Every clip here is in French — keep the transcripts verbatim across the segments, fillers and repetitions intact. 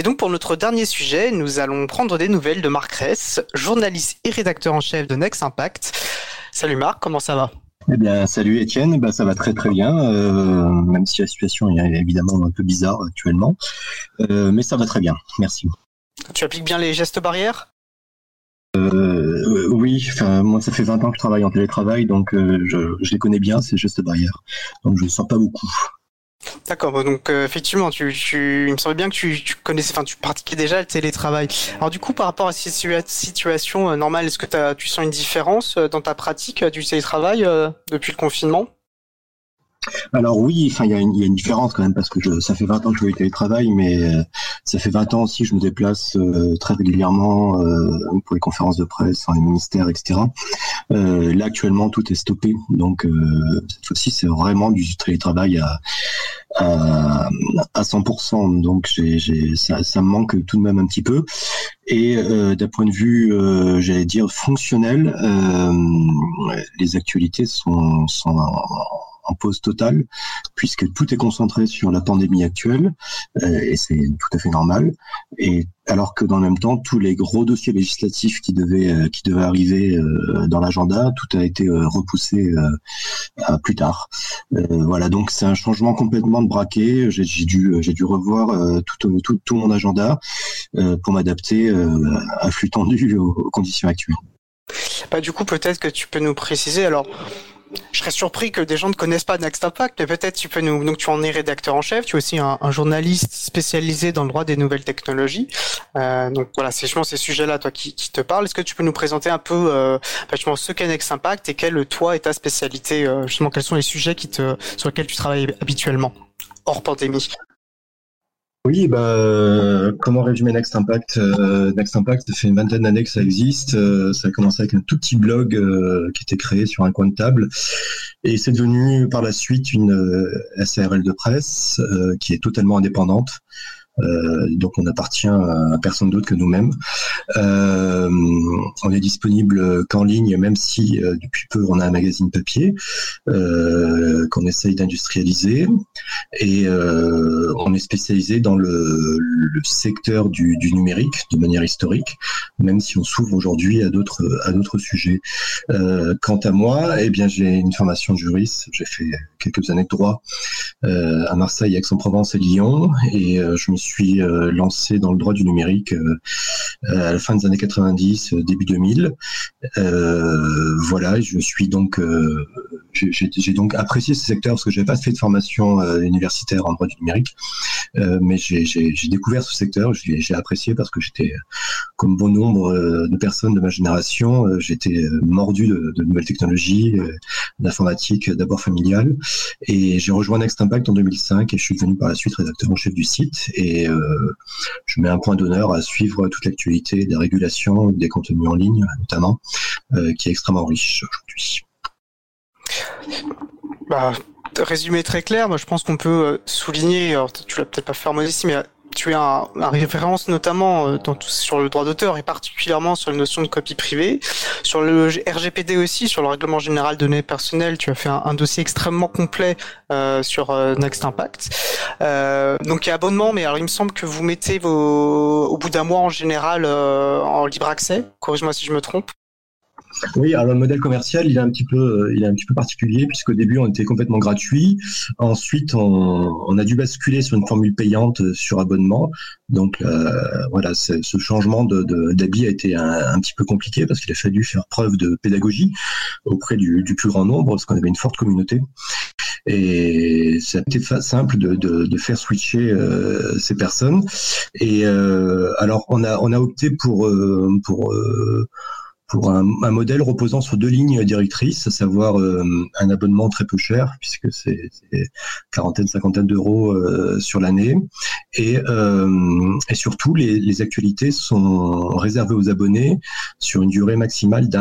donc pour notre dernier sujet, nous allons prendre des nouvelles de Marc Ress, journaliste et rédacteur en chef de Next Impact. Salut Marc, comment ça va ? Eh bien, salut Étienne, bah, ça va très très bien, euh, même si la situation est évidemment un peu bizarre actuellement, euh, mais ça va très bien, merci. Tu appliques bien les gestes barrières ? euh, Oui, enfin moi ça fait vingt ans que je travaille en télétravail, donc euh, je, je les connais bien ces gestes barrières, donc je ne sors pas beaucoup. D'accord, donc euh, effectivement, tu, tu, il me semble bien que tu, tu connaissais, enfin tu pratiquais déjà le télétravail. Alors du coup, par rapport à cette situa- situation euh, normale, est-ce que t'as, tu sens une différence euh, dans ta pratique euh, du télétravail euh, depuis le confinement ? Alors oui, enfin il y a une, il y a une différence quand même parce que je, ça fait vingt ans que je fais du télétravail, mais euh, ça fait vingt ans aussi que je me déplace euh, très régulièrement euh, pour les conférences de presse, dans les ministères, et cetera. Euh, là actuellement tout est stoppé, donc euh, cette fois-ci c'est vraiment du télétravail à à, à cent pour cent, donc j'ai, j'ai, ça, ça me manque tout de même un petit peu. Et euh, d'un point de vue, euh, j'allais dire fonctionnel, euh, les actualités sont, sont en, en pause totale, puisque tout est concentré sur la pandémie actuelle, euh, et c'est tout à fait normal. Et alors que dans le même temps, tous les gros dossiers législatifs qui devaient euh, qui devaient arriver euh, dans l'agenda, tout a été euh, repoussé euh, à plus tard. Euh, voilà, donc c'est un changement complètement de braquet. J'ai, j'ai dû j'ai dû revoir euh, tout, tout tout mon agenda euh, pour m'adapter euh, à flux tendu aux, aux conditions actuelles. Bah du coup, peut-être que tu peux nous préciser. Alors, je serais surpris que des gens ne connaissent pas Next Impact, mais peut-être tu peux nous. Donc, tu en es rédacteur en chef. Tu es aussi un, un journaliste spécialisé dans le droit des nouvelles technologies. Euh, donc voilà, c'est justement ces sujets-là, toi, qui, qui te parlent. Est-ce que tu peux nous présenter un peu, euh, justement, ce qu'est Next Impact et quelle toi est ta spécialité, euh, justement, quels sont les sujets qui te sur lesquels tu travailles habituellement hors pandémie? Oui, bah, euh, comment résumer Next Impact euh, Next Impact, ça fait une vingtaine d'années que ça existe. Euh, ça a commencé avec un tout petit blog euh, qui était créé sur un coin de table. Et c'est devenu par la suite une euh, S A R L de presse euh, qui est totalement indépendante. Euh, donc on appartient à personne d'autre que nous-mêmes. Euh, on est disponible qu'en ligne, même si euh, depuis peu on a un magazine papier euh, qu'on essaye d'industrialiser, et euh, on est spécialisé dans le, le secteur du, du numérique de manière historique, même si on s'ouvre aujourd'hui à d'autres à d'autres sujets. Euh, quant à moi, eh bien j'ai une formation de juriste, j'ai fait quelques années de droit euh, à Marseille, Aix-en-Provence et Lyon, et euh, je me suis suis euh, lancé dans le droit du numérique euh, à la fin des années quatre-vingt-dix, euh, début deux mille. Euh, voilà, je suis donc, euh, j'ai, j'ai donc apprécié ce secteur parce que j'avais pas fait de formation euh, universitaire en droit du numérique, euh, mais j'ai, j'ai, j'ai découvert ce secteur, j'ai, j'ai apprécié parce que j'étais, comme bon nombre euh, de personnes de ma génération, euh, j'étais euh, mordu de, de nouvelles technologies, euh, d'informatique d'abord familiale, et j'ai rejoint Next Impact en deux mille cinq et je suis devenu par la suite rédacteur en chef du site. Et Et euh, je mets un point d'honneur à suivre toute l'actualité des régulations, des contenus en ligne notamment, euh, qui est extrêmement riche aujourd'hui. Bah, résumé très clair. Moi, je pense qu'on peut souligner. Alors, tu l'as peut-être pas fait en modestie, mais tu as un, un référence notamment dans tout, sur le droit d'auteur et particulièrement sur la notion de copie privée, sur le R G P D aussi, sur le règlement général de données personnelles. Tu as fait un, un dossier extrêmement complet euh, sur euh, Next Impact. Euh, donc il y a abonnement, mais alors il me semble que vous mettez vos au bout d'un mois en général euh, en libre accès. Corrige-moi si je me trompe. Oui, alors le modèle commercial, il est un petit peu, il est un petit peu particulier puisqu'au début on était complètement gratuit. Ensuite, on, on a dû basculer sur une formule payante sur abonnement. Donc euh, voilà, ce changement de, de, d'habit a été un, un petit peu compliqué parce qu'il a fallu faire preuve de pédagogie auprès du, du plus grand nombre parce qu'on avait une forte communauté. Et ça a été simple de, de, de faire switcher euh, ces personnes. Et euh, alors on a on a opté pour euh, pour euh, pour un, un modèle reposant sur deux lignes directrices, à savoir euh, un abonnement très peu cher, puisque c'est, c'est quarantaine, cinquantaine d'euros euh, sur l'année, et, euh, et surtout les, les actualités sont réservées aux abonnés sur une durée maximale d'un mois.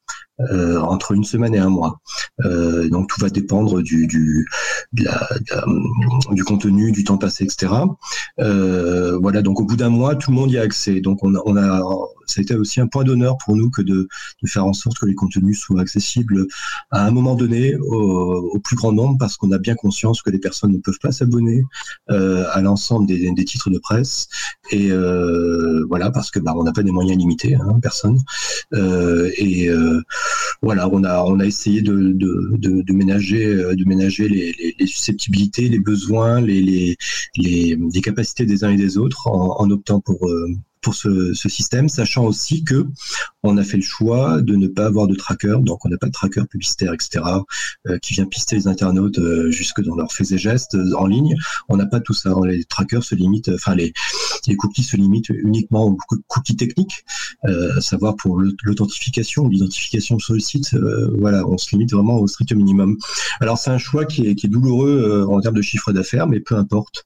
Euh, entre une semaine et un mois. Euh, donc tout va dépendre du du, de la, de la, du contenu, du temps passé, et cetera. Euh, voilà, donc au bout d'un mois, tout le monde y a accès. Donc on a, on a ça a été aussi un point d'honneur pour nous que de, de faire en sorte que les contenus soient accessibles à un moment donné au, au plus grand nombre, parce qu'on a bien conscience que les personnes ne peuvent pas s'abonner euh, à l'ensemble des, des titres de presse. Et euh, voilà, parce que bah, on n'a pas des moyens limités, hein, personne. Euh, et euh, Voilà, on a on a essayé de de de, de ménager de ménager les, les, les susceptibilités, les besoins, les les les, les capacités des uns et des autres en, en optant pour euh, pour ce, ce système, sachant aussi que on a fait le choix de ne pas avoir de tracker, donc on n'a pas de tracker publicitaire, et cetera, euh, qui vient pister les internautes euh, jusque dans leurs faits et gestes euh, en ligne. On n'a pas tout ça. Les trackers se limitent, enfin les les cookies se limitent uniquement aux cookies techniques, euh, à savoir pour l'authentification, l'identification sur le site. Euh, voilà, on se limite vraiment au strict minimum. Alors c'est un choix qui est qui est douloureux euh, en termes de chiffre d'affaires, mais peu importe.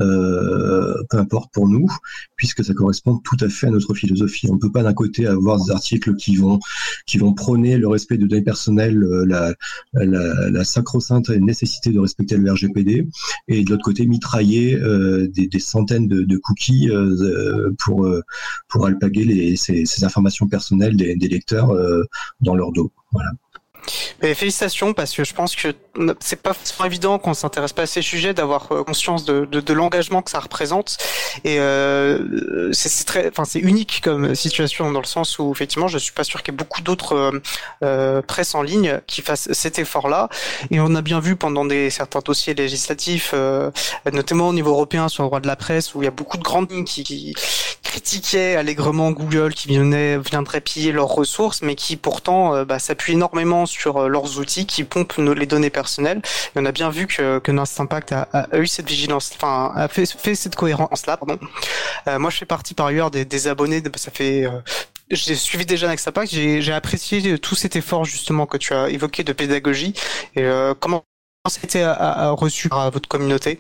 Euh, peu importe pour nous, puisque ça correspond tout à fait à notre philosophie. On ne peut pas d'un côté avoir des articles qui vont qui vont prôner le respect de données personnelles, la, la, la sacro-sainte nécessité de respecter le R G P D, et de l'autre côté mitrailler euh, des, des centaines de, de cookies euh, pour pour alpaguer les, ces, ces informations personnelles des, des lecteurs euh, dans leur dos. Voilà. Mais félicitations, parce que je pense que c'est pas forcément évident quand on s'intéresse pas à ces sujets d'avoir conscience de, de, de l'engagement que ça représente. Et euh, c'est, c'est très, enfin c'est unique comme situation dans le sens où effectivement je suis pas sûr qu'il y ait beaucoup d'autres euh, presses en ligne qui fassent cet effort-là. Et on a bien vu pendant des certains dossiers législatifs, euh, notamment au niveau européen sur le droit de la presse, où il y a beaucoup de grandes lignes qui, qui critiquaient allègrement Google, qui venait, viendrait piller leurs ressources, mais qui pourtant euh, bah, s'appuient énormément sur leurs outils qui pompent nos, les données personnelles. Et on a bien vu que, que Next Impact a, a eu cette vigilance, enfin a fait, fait cette cohérence-là. Pardon. Euh, moi, je fais partie par ailleurs des, des abonnés. De, ça fait, euh, j'ai suivi déjà Next Impact. J'ai, j'ai apprécié tout cet effort justement que tu as évoqué de pédagogie. Et euh, comment ça a été à, à reçu par votre communauté?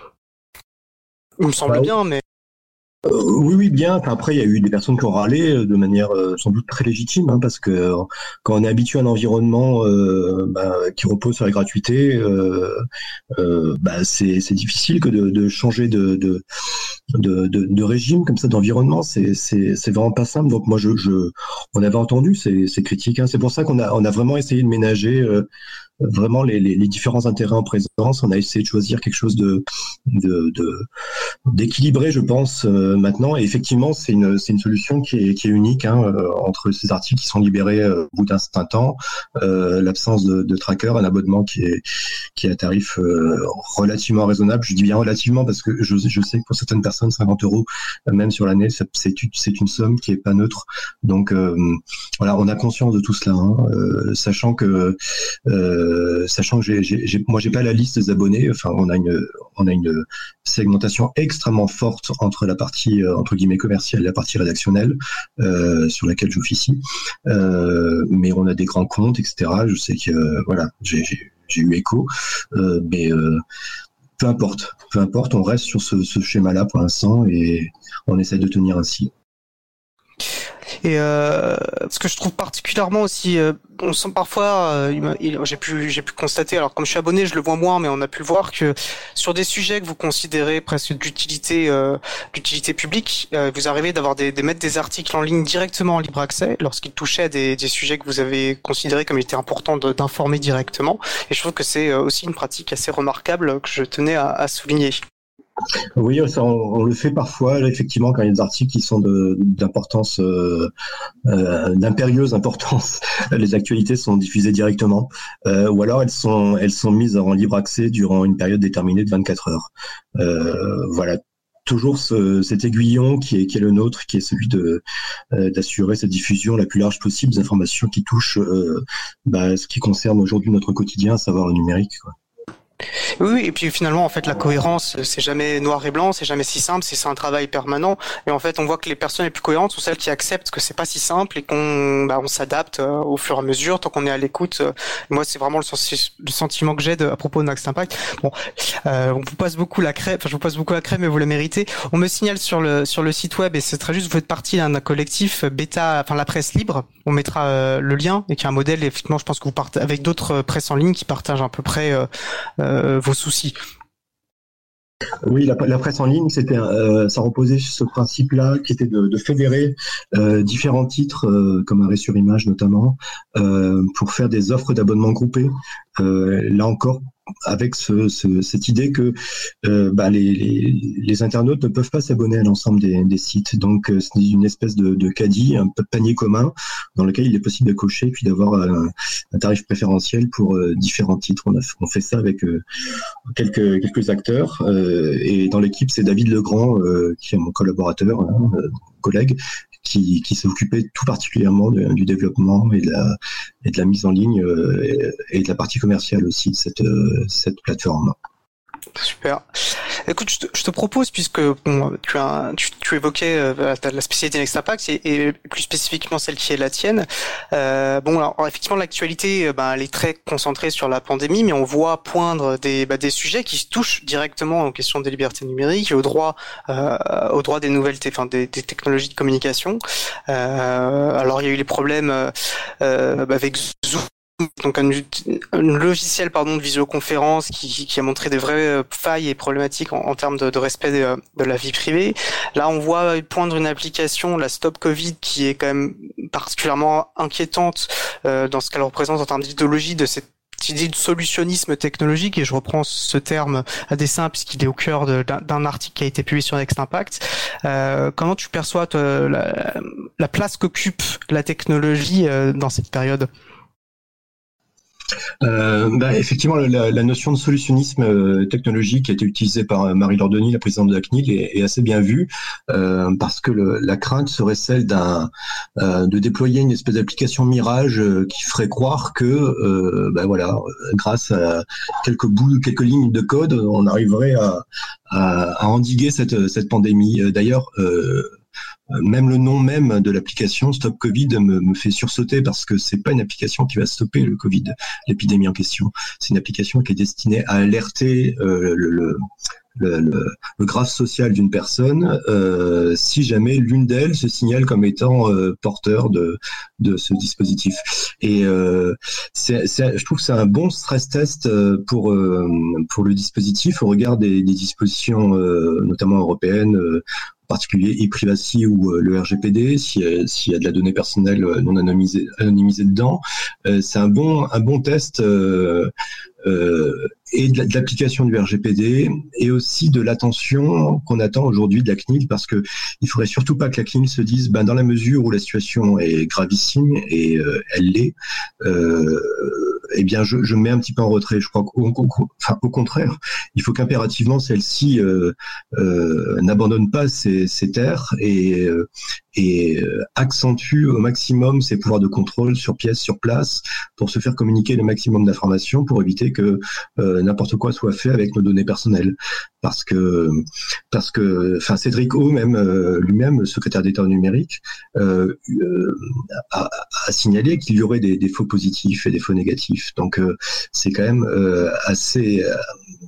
Il me semble bah, bien, mais Euh, oui, oui, bien. Enfin, après, il y a eu des personnes qui ont râlé de manière euh, sans doute très légitime, hein, parce que euh, quand on est habitué à un environnement euh, bah, qui repose sur la gratuité, euh, euh, bah, c'est, c'est difficile que de, de changer de, de, de, de, de régime comme ça, d'environnement. C'est, c'est, c'est vraiment pas simple. Donc moi, je, je on avait entendu ces, ces critiques. Hein. C'est pour ça qu'on a, on a vraiment essayé de ménager euh, vraiment les, les, les différents intérêts en présence. On a essayé de choisir quelque chose de, de, de d'équilibré, je pense, euh, maintenant. Et effectivement, c'est une, c'est une solution qui est, qui est unique, hein, euh, entre ces articles qui sont libérés euh, au bout d'un certain temps, euh, l'absence de, de tracker, un abonnement qui est, qui est à tarif euh, relativement raisonnable. Je dis bien relativement parce que je, je sais que pour certaines personnes, cinquante euros, même sur l'année, c'est, c'est, c'est une somme qui est pas neutre. Donc, euh, voilà, on a conscience de tout cela, hein, euh, sachant que euh, Euh, sachant que j'ai, j'ai, j'ai, moi j'ai pas la liste des abonnés. Enfin, on a une, on a une segmentation extrêmement forte entre la partie euh, entre guillemets commerciale et la partie rédactionnelle euh, sur laquelle j'officie. Euh, mais on a des grands comptes, et cetera. Je sais que euh, voilà, j'ai, j'ai, j'ai eu écho, euh, mais euh, peu importe, peu importe, on reste sur ce, ce schéma-là pour l'instant et on essaie de tenir ainsi. Et euh, ce que je trouve particulièrement aussi, euh, on sent parfois, euh, il, j'ai pu, j'ai pu constater, alors comme je suis abonné, je le vois moins, mais on a pu le voir que sur des sujets que vous considérez presque d'utilité, euh, d'utilité publique, euh, vous arrivez d'avoir des, des mettre des articles en ligne directement en libre accès lorsqu'ils touchaient à des, des sujets que vous avez considérés comme il était important de, d'informer directement. Et je trouve que c'est aussi une pratique assez remarquable que je tenais à, à souligner. Oui, ça, on, on le fait parfois, là, effectivement, quand il y a des articles qui sont de, d'importance, euh, euh, d'impérieuse importance, les actualités sont diffusées directement, euh, ou alors elles sont, elles sont mises en libre accès durant une période déterminée de vingt-quatre heures. Euh, voilà. Toujours ce, cet aiguillon qui est, qui est le nôtre, qui est celui de euh, d'assurer cette diffusion la plus large possible des informations qui touchent euh, bah, ce qui concerne aujourd'hui notre quotidien, à savoir le numérique, quoi. Oui, et puis finalement, en fait, la cohérence, c'est jamais noir et blanc, c'est jamais si simple, c'est un travail permanent. Et en fait, on voit que les personnes les plus cohérentes sont celles qui acceptent que c'est pas si simple et qu'on, bah, on s'adapte euh, au fur et à mesure, tant qu'on est à l'écoute. Euh, moi, c'est vraiment le, sens- le sentiment que j'ai de- à propos de Next Impact. Bon, euh, on vous passe beaucoup la crème, enfin, je vous passe beaucoup la crème, mais vous la méritez. On me signale sur le sur le site web, et c'est très juste, vous faites partie d'un collectif bêta, enfin la presse libre. On mettra euh, le lien, et qui est un modèle. Effectivement, je pense que vous partez avec d'autres presses en ligne qui partagent à peu près euh, euh, vos soucis. Oui, la, la presse en ligne, c'était, euh, ça reposait sur ce principe-là, qui était de, de fédérer euh, différents titres, euh, comme Arrêt sur Image notamment, euh, pour faire des offres d'abonnement groupées. Euh, là encore, avec ce, ce, cette idée que euh, bah, les, les, les internautes ne peuvent pas s'abonner à l'ensemble des, des sites. Donc, euh, c'est une espèce de, de caddie, un panier commun, dans lequel il est possible de cocher, puis d'avoir un, un tarif préférentiel pour euh, différents titres. On, a, on fait ça avec euh, quelques, quelques acteurs, euh, et dans l'équipe, c'est David Legrand, euh, qui est mon collaborateur, hein, euh, collègue, qui, qui s'est occupé tout particulièrement de, du développement et de la, et de la mise en ligne euh, et, et de la partie commerciale aussi de cette, euh, cette plateforme. Super. Écoute, je te, je te propose, puisque bon, tu, as, tu, tu évoquais euh, la spécialité Next Impact, et, et plus spécifiquement celle qui est la tienne. Euh, bon, alors, effectivement, l'actualité, ben, elle est très concentrée sur la pandémie, mais on voit poindre des, bah, des sujets qui se touchent directement aux questions des libertés numériques et au droit, euh, au droit des nouvelles, enfin, des, des technologies de communication. Euh, alors, il y a eu les problèmes euh, avec Zoom. Donc un, un logiciel pardon de visioconférence qui, qui a montré des vraies failles et problématiques en, en termes de, de respect de, de la vie privée. Là, on voit poindre une application, la Stop Covid, qui est quand même particulièrement inquiétante euh, dans ce qu'elle représente en termes d'idéologie de cette idée de solutionnisme technologique, et je reprends ce terme à dessein puisqu'il est au cœur d'un article qui a été publié sur Next Impact. Euh, comment tu perçois toi, la, la place qu'occupe la technologie euh, dans cette période ? Euh, bah, effectivement, la, la notion de solutionnisme euh, technologique qui a été utilisée par Marie-Laure Denis, la présidente de la C N I L, est, est assez bien vue, euh, parce que le, la crainte serait celle d'un euh, de déployer une espèce d'application mirage euh, qui ferait croire que, euh, bah, voilà, grâce à quelques bouts, quelques lignes de code, on arriverait à, à, à endiguer cette, cette pandémie. D'ailleurs, euh, même le nom même de l'application Stop Covid me, me fait sursauter, parce que c'est pas une application qui va stopper le Covid, l'épidémie en question. C'est une application qui est destinée à alerter euh, le, le, le, le, le graphe social d'une personne euh, si jamais l'une d'elles se signale comme étant euh, porteur de, de ce dispositif. Et euh, c'est, c'est, je trouve que c'est un bon stress test pour, euh, pour le dispositif au regard des, des dispositions euh, notamment européennes, euh, en particulier e-privacy ou euh, le R G P D, s'il y, s'il y a de la donnée personnelle non anonymisée, anonymisée dedans. Euh, c'est un bon, un bon test euh, euh, et de, de l'application du R G P D, et aussi de l'attention qu'on attend aujourd'hui de la C N I L, parce que il faudrait surtout pas que la C N I L se dise, ben, dans la mesure où la situation est gravissime, et euh, elle l'est, euh, eh bien, je, je me mets un petit peu en retrait. Je crois qu'au au, enfin, au contraire, il faut qu'impérativement celle-ci euh, euh, n'abandonne pas ses, ses terres et, euh, et accentue au maximum ses pouvoirs de contrôle sur pièce, sur place, pour se faire communiquer le maximum d'informations, pour éviter que euh, n'importe quoi soit fait avec nos données personnelles. Parce que, parce que, enfin, Cédric O, même euh, lui-même, le secrétaire d'État au numérique, euh, euh, a, a signalé qu'il y aurait des, des faux positifs et des faux négatifs. Donc, euh, c'est quand même euh, assez. Euh,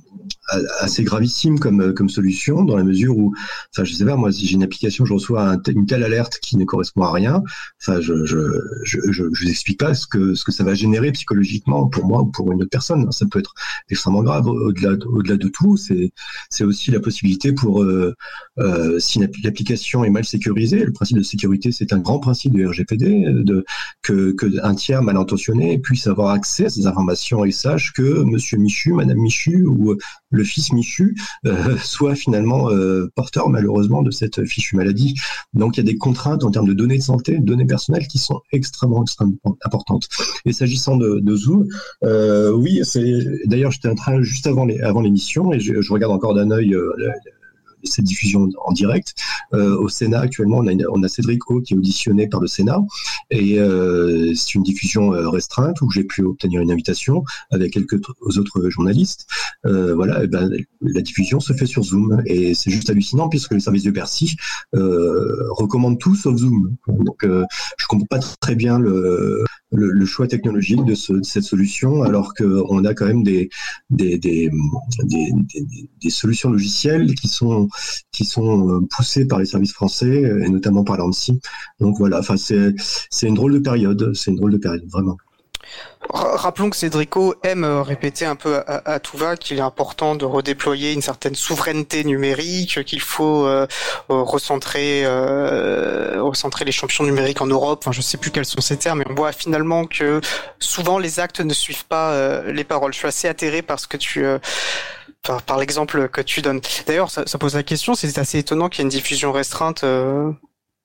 assez gravissime comme comme solution, dans la mesure où, enfin, je sais pas, moi, si j'ai une application, je reçois un une telle alerte qui ne correspond à rien, enfin, je je je je, je vous explique pas ce que ce que ça va générer psychologiquement pour moi ou pour une autre personne. Ça peut être extrêmement grave. Au-delà au-delà de tout, c'est c'est aussi la possibilité pour euh, euh, si l'application est mal sécurisée. Le principe de sécurité, c'est un grand principe du R G P D, de que que un tiers mal intentionné puisse avoir accès à ces informations et sache que Monsieur Michu, Madame Michu ou le fils Michu euh, soit finalement euh, porteur malheureusement de cette fichue maladie. Donc il y a des contraintes en termes de données de santé, de données personnelles qui sont extrêmement, extrêmement importantes. Et s'agissant de, de Zoom, euh, oui, c'est d'ailleurs j'étais en train juste avant les, avant l'émission et je, je regarde encore d'un œil euh, cette diffusion en direct. Euh, au Sénat, actuellement, on a, une, on a Cédric O qui est auditionné par le Sénat, et euh, c'est une diffusion restreinte où j'ai pu obtenir une invitation avec quelques autres journalistes. Euh, voilà, et ben, la diffusion se fait sur Zoom, et c'est juste hallucinant puisque le service de Bercy euh, recommande tout sauf Zoom. Donc, euh, je comprends pas très bien le, le, le choix technologique de, ce, de cette solution, alors qu'on a quand même des, des, des, des, des, des solutions logicielles qui sont, qui sont poussées par les services français, et notamment par l'ANSSI. Donc voilà, enfin, c'est, c'est une drôle de période, c'est une drôle de période, vraiment. Rappelons que Cédrico aime répéter un peu à, à tout va qu'il est important de redéployer une certaine souveraineté numérique, qu'il faut euh, recentrer, euh, recentrer les champions numériques en Europe. Enfin, je sais plus quels sont ces termes, mais on voit finalement que souvent les actes ne suivent pas euh, les paroles. Je suis assez atterré par ce que tu euh, par, par l'exemple que tu donnes. D'ailleurs, ça, ça pose la question. C'est assez étonnant qu'il y ait une diffusion restreinte Euh...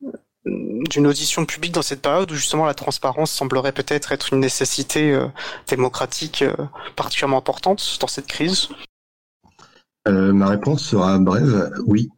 d'une audition publique dans cette période où justement la transparence semblerait peut-être être une nécessité euh, démocratique euh, particulièrement importante dans cette crise. Euh, ma réponse sera brève, oui.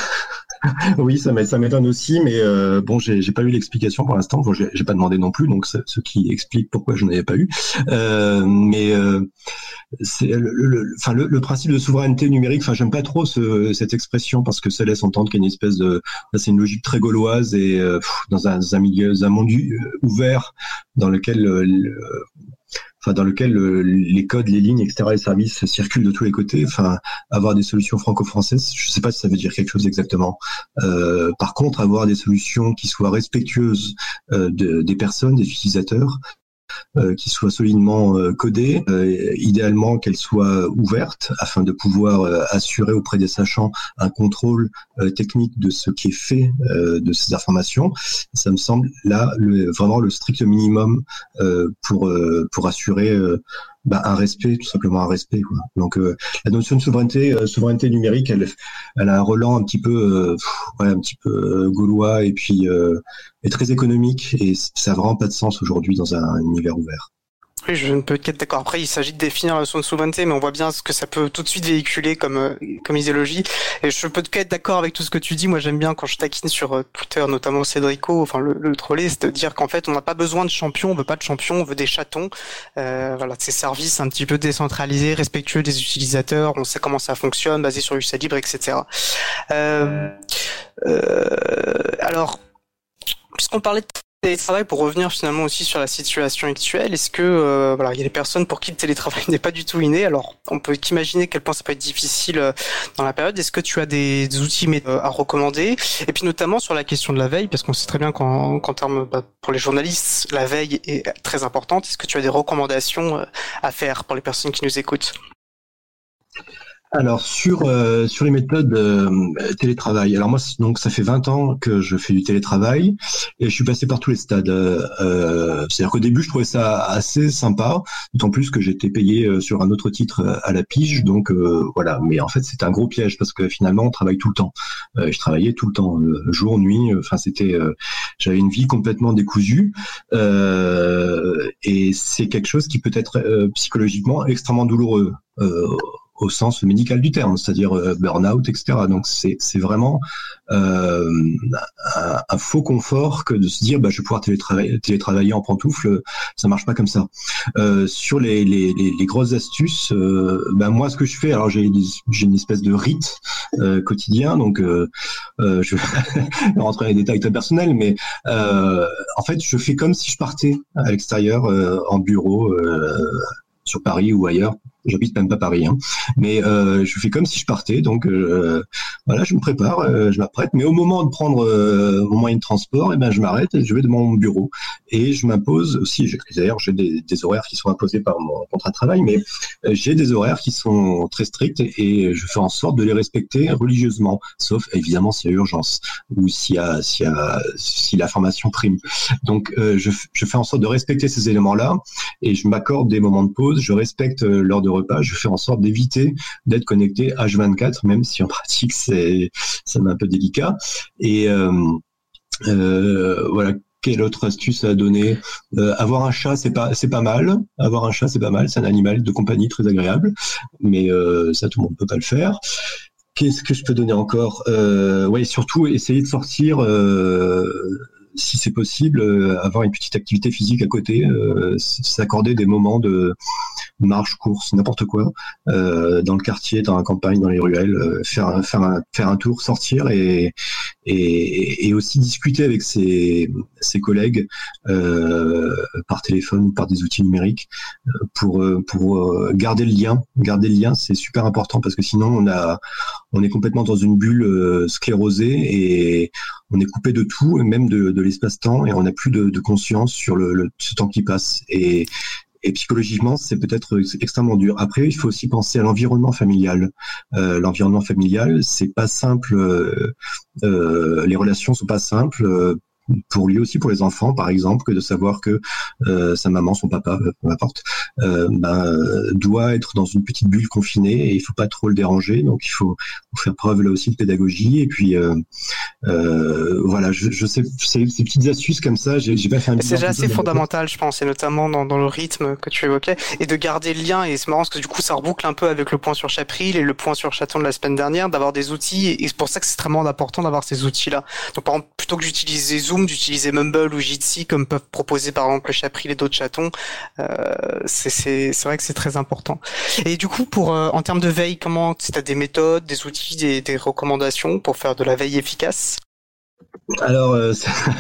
Oui, ça m'étonne aussi, mais euh, bon, j'ai, j'ai pas eu l'explication pour l'instant. Bon, j'ai, j'ai pas demandé non plus, donc c'est ce qui explique pourquoi je n'avais pas eu. Euh, mais euh, c'est le, le, enfin, le, le principe de souveraineté numérique. Enfin, j'aime pas trop ce, cette expression parce que ça laisse entendre qu'il y a une espèce de, c'est une logique très gauloise et euh, dans un, un milieu, un monde ouvert dans lequel euh, le, Enfin, dans lequel euh, les codes, les lignes, et cetera, les services circulent de tous les côtés. Enfin, avoir des solutions franco-françaises, je ne sais pas si ça veut dire quelque chose exactement. Euh, par contre, avoir des solutions qui soient respectueuses euh, de, des personnes, des utilisateurs, Euh, qui soit solidement euh, codée, euh, idéalement qu'elle soit ouverte afin de pouvoir euh, assurer auprès des sachants un contrôle euh, technique de ce qui est fait euh, de ces informations. Ça me semble là le, vraiment le strict minimum euh, pour euh, pour assurer euh, bah, un respect, tout simplement un respect, quoi. Donc euh, la notion de souveraineté, euh, souveraineté numérique, elle, elle a un relent un petit peu, euh, ouais, un petit peu euh, gaulois et puis euh, est très économique et ça n'a vraiment pas de sens aujourd'hui dans un, un univers ouvert. Oui, je ne peux qu'être d'accord. Après, il s'agit de définir la notion de souveraineté, mais on voit bien ce que ça peut tout de suite véhiculer comme euh, comme idéologie. Et je peux qu'être d'accord avec tout ce que tu dis. Moi, j'aime bien quand je taquine sur euh, Twitter, notamment Cédrico, enfin le, le troller, c'est de dire qu'en fait, on n'a pas besoin de champions, on veut pas de champions, on veut des chatons. Euh, voilà, ces services un petit peu décentralisés, respectueux des utilisateurs. On sait comment ça fonctionne, basé sur U S A libre, et cetera. Euh, euh, alors, puisqu'on parlait de télétravail, pour revenir finalement aussi sur la situation actuelle, est-ce que euh, voilà, il y a des personnes pour qui le télétravail n'est pas du tout inné. Alors, on peut qu'imaginer à quel point ça peut être difficile euh, dans la période. Est-ce que tu as des, des outils euh, à recommander? Et puis notamment sur la question de la veille, parce qu'on sait très bien qu'en, qu'en termes bah, pour les journalistes, la veille est très importante. Est-ce que tu as des recommandations euh, à faire pour les personnes qui nous écoutent? Alors sur euh, sur les méthodes euh, télétravail. Alors moi donc ça fait vingt ans que je fais du télétravail et je suis passé par tous les stades. Euh, c'est-à-dire qu'au début je trouvais ça assez sympa, d'autant plus que j'étais payé euh, sur un autre titre à la pige. Donc euh, voilà. Mais en fait c'était un gros piège parce que finalement on travaille tout le temps. Euh, je travaillais tout le temps, euh, jour, nuit. Enfin c'était, euh, j'avais une vie complètement décousue euh, et c'est quelque chose qui peut être euh, psychologiquement extrêmement douloureux. Euh, au sens médical du terme, c'est-à-dire euh, burn-out, et cetera. Donc c'est c'est vraiment euh, un, un faux confort que de se dire bah je vais pouvoir télétravailler, télétravailler en pantoufle, ça marche pas comme ça. Euh, sur les, les les les grosses astuces, euh, bah moi ce que je fais, alors j'ai j'ai une espèce de rite euh, quotidien, donc euh, euh, je vais rentrer dans les détails très personnels, mais euh, en fait je fais comme si je partais à l'extérieur euh, en bureau euh, sur Paris ou ailleurs. J'habite même pas Paris, hein. Mais euh, je fais comme si je partais, donc euh, voilà, je me prépare, euh, je m'apprête, mais au moment de prendre euh, mon moyen de transport, eh ben je m'arrête, et je vais de mon bureau et je m'impose aussi. J'ai, d'ailleurs, j'ai des, des horaires qui sont imposés par mon contrat de travail, mais euh, j'ai des horaires qui sont très stricts et je fais en sorte de les respecter religieusement, sauf évidemment s'il y a urgence ou s'il y a, s'il y a, si la formation prime. Donc euh, je, je fais en sorte de respecter ces éléments-là et je m'accorde des moments de pause, je respecte euh, l'heure de repas, je fais en sorte d'éviter d'être connecté H vingt-quatre, même si en pratique c'est ça m'est un peu délicat. Et euh, euh, voilà. Quelle autre astuce à donner? euh, Avoir un chat, c'est pas c'est pas mal. Avoir un chat, c'est pas mal. C'est un animal de compagnie très agréable, mais euh, ça tout le monde peut pas le faire. Qu'est-ce que je peux donner encore euh, Ouais, surtout essayer de sortir. Euh, si c'est possible, euh, avoir une petite activité physique à côté, euh, s'accorder des moments de marche, course, n'importe quoi, euh, dans le quartier, dans la campagne, dans les ruelles, euh, faire faire un faire un tour, sortir et et, et aussi discuter avec ses ses collègues euh, par téléphone ou par des outils numériques euh, pour pour garder le lien. Garder le lien, c'est super important parce que sinon on a on est complètement dans une bulle euh, sclérosée et on est coupé de tout, même de, de l'espace-temps, et on n'a plus de, de conscience sur le, le ce temps qui passe. Et Et psychologiquement, c'est peut-être extrêmement dur. Après, il faut aussi penser à l'environnement familial. Euh, l'environnement familial, c'est pas simple. Euh, euh, les relations sont pas simples. Euh, pour lui aussi, pour les enfants, par exemple, que de savoir que euh, sa maman, son papa, peu importe, euh, ben, doit être dans une petite bulle confinée et il faut pas trop le déranger. Donc, il faut, faut faire preuve là aussi de pédagogie. Et puis, euh, euh, voilà, je, je sais, ces, ces petites astuces comme ça, j'ai, j'ai pas fait un. C'est déjà assez fondamental, je pense, et notamment dans, dans le rythme que tu évoquais, et de garder le lien. Et c'est marrant parce que du coup, ça reboucle un peu avec le point sur Chapril et le point sur Chaton de la semaine dernière, d'avoir des outils. Et c'est pour ça que c'est extrêmement important d'avoir ces outils-là. Donc, par exemple, plutôt que d'utiliser Zoom, d'utiliser Mumble ou Jitsi, comme peuvent proposer par exemple le Chapril et d'autres chatons, euh, c'est, c'est, c'est vrai que c'est très important. Et du coup, pour euh, en termes de veille, comment, si t'as des méthodes, des outils, des, des recommandations pour faire de la veille efficace? Alors, euh,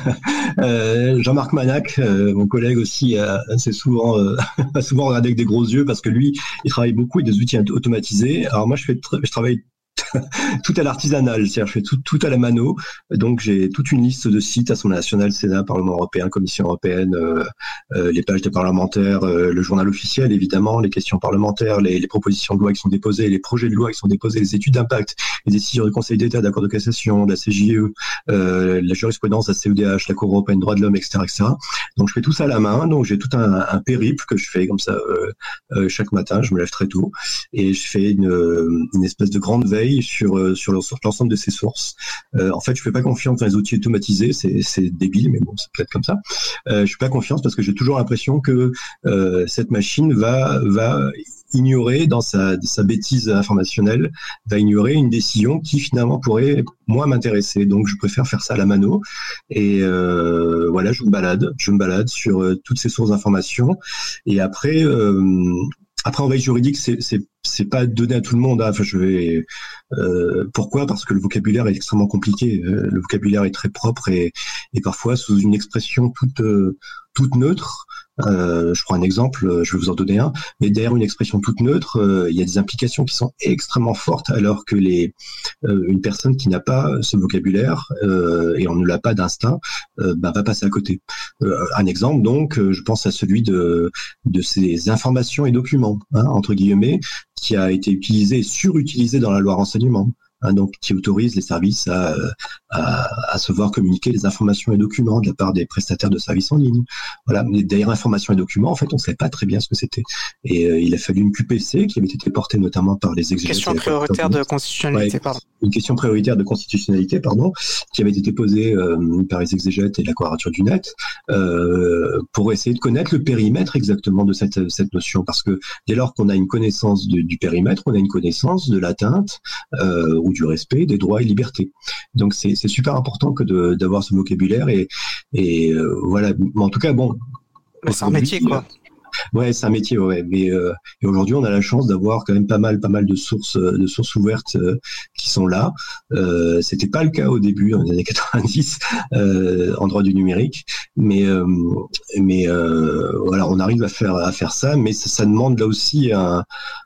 euh, Jean-Marc Manac, euh, mon collègue aussi, a, c'est souvent, euh, a souvent regardé avec des gros yeux parce que lui, il travaille beaucoup avec des outils automatisés. Alors moi, je fais, je travaille tout à l'artisanal, c'est-à-dire je fais tout, tout à la mano. Donc j'ai toute une liste de sites, Assemblée nationale, Sénat, Parlement européen, Commission européenne, euh, euh, les pages des parlementaires, euh, le journal officiel évidemment, les questions parlementaires, les, les propositions de loi qui sont déposées, les projets de loi qui sont déposés, les études d'impact, les décisions du Conseil d'État, d'accord de cassation, de la C J E, euh, la jurisprudence, la C E D H, la Cour européenne des droits de l'homme, et cetera, et cetera. Donc je fais tout ça à la main. Donc j'ai tout un, un périple que je fais comme ça euh, euh, chaque matin. Je me lève très tôt et je fais une, une espèce de grande veille sur sur l'ensemble de ces sources. Euh, en fait, je fais pas confiance dans les outils automatisés, c'est c'est débile, mais bon, c'est peut-être comme ça. Euh, je fais pas confiance parce que j'ai toujours l'impression que euh, cette machine va va ignorer dans sa sa bêtise informationnelle, va ignorer une décision qui finalement pourrait moi m'intéresser. Donc, je préfère faire ça à la mano. Et euh, voilà, je me balade, je me balade sur euh, toutes ces sources d'informations. Et après. Euh, Après, en veille juridique, c'est c'est c'est pas donné à tout le monde. Hein. Enfin, je vais euh, pourquoi ? Parce que le vocabulaire est extrêmement compliqué. Euh, le vocabulaire est très propre et et parfois sous une expression toute euh, toute neutre. Euh, je prends un exemple, je vais vous en donner un. Mais derrière une expression toute neutre, euh, il y a des implications qui sont extrêmement fortes, alors que les euh, une personne qui n'a pas ce vocabulaire euh, et on ne l'a pas d'instinct, euh, bah, va passer à côté. Euh, un exemple, donc, je pense à celui de de ces informations et documents, hein, entre guillemets, qui a été utilisé, surutilisé dans la loi renseignement. Hein, donc qui autorise les services à, à, à se voir communiquer les informations et documents de la part des prestataires de services en ligne. Voilà, mais derrière informations et documents, en fait, on ne savait pas très bien ce que c'était. Et euh, il a fallu une Q P C qui avait été portée notamment par les exégètes. Question prioritaire de constitutionnalité, ouais, pardon. Une question prioritaire de constitutionnalité, pardon, qui avait été posée euh, par les exégètes et la Quadrature du Net euh, pour essayer de connaître le périmètre exactement de cette, cette notion. Parce que dès lors qu'on a une connaissance de, du périmètre, on a une connaissance de l'atteinte euh, ou du respect des droits et libertés. Donc c'est, c'est super important que de, d'avoir ce vocabulaire et, et euh, voilà. En tout cas, bon. Mais c'est un métier, quoi. Ouais, c'est un métier, ouais. Mais euh, et aujourd'hui, on a la chance d'avoir quand même pas mal, pas mal de sources, de sources ouvertes euh, qui sont là. Euh, c'était pas le cas au début, dans les années quatre-vingt-dix, euh, en droit du numérique. Mais, euh, mais euh, voilà, on arrive à faire, à faire ça. Mais ça, ça demande là aussi un,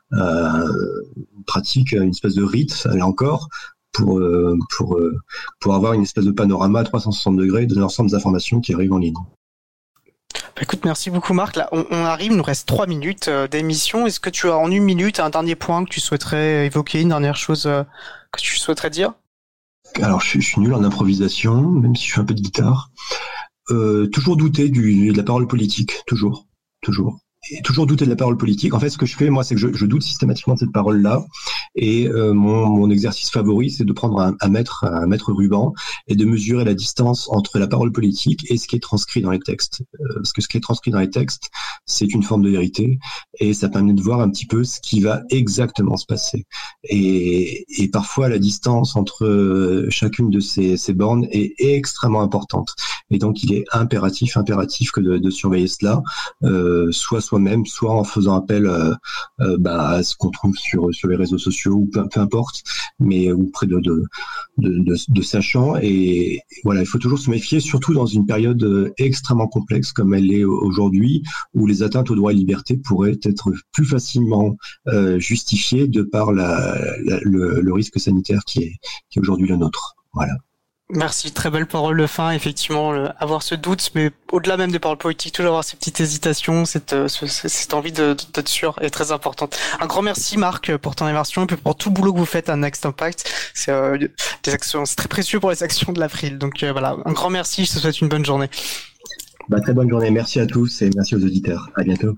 un, une pratique, une espèce de rite, là encore, pour euh, pour euh, pour avoir une espèce de panorama à trois cent soixante degrés de l'ensemble des informations qui arrivent en ligne. Bah écoute, merci beaucoup Marc. Là, on, on arrive, il nous reste trois minutes euh, d'émission. Est-ce que tu as en une minute un dernier point que tu souhaiterais évoquer, une dernière chose euh, que tu souhaiterais dire ? Alors, je, je suis nul en improvisation, même si je fais un peu de guitare. Euh, toujours douter du, de la parole politique, toujours, toujours. et toujours douter de la parole politique. En fait, ce que je fais, moi, c'est que je, je doute systématiquement de cette parole-là. Et euh, mon, mon exercice favori, c'est de prendre un, un mètre, un mètre ruban et de mesurer la distance entre la parole politique et ce qui est transcrit dans les textes. Euh, parce que ce qui est transcrit dans les textes, c'est une forme de vérité et ça permet de voir un petit peu ce qui va exactement se passer. Et, et parfois, la distance entre chacune de ces, ces bornes est extrêmement importante. Et donc, il est impératif, impératif que de, de surveiller cela, euh, soit soi-même, soit en faisant appel euh, euh, bah, à ce qu'on trouve sur, sur les réseaux sociaux, ou peu, peu importe, mais auprès de, de, de, de, de sachants. Et voilà, il faut toujours se méfier, surtout dans une période extrêmement complexe comme elle est aujourd'hui, où les atteintes aux droits et libertés pourraient être plus facilement euh, justifiées de par la, la, le, le risque sanitaire qui est, qui est aujourd'hui le nôtre. Voilà. Merci, très belle parole de fin. Effectivement, le, avoir ce doute, mais au-delà même des paroles politiques, toujours avoir ces petites hésitations, cette, ce, cette envie de, d'être sûr est très importante. Un grand merci Marc pour ton immersion et puis pour tout le boulot que vous faites à Next Impact. C'est euh, des actions, c'est très précieux pour les actions de l'April. Donc euh, voilà, un grand merci. Je te souhaite une bonne journée. Bah, très bonne journée. Merci à tous et merci aux auditeurs. À bientôt.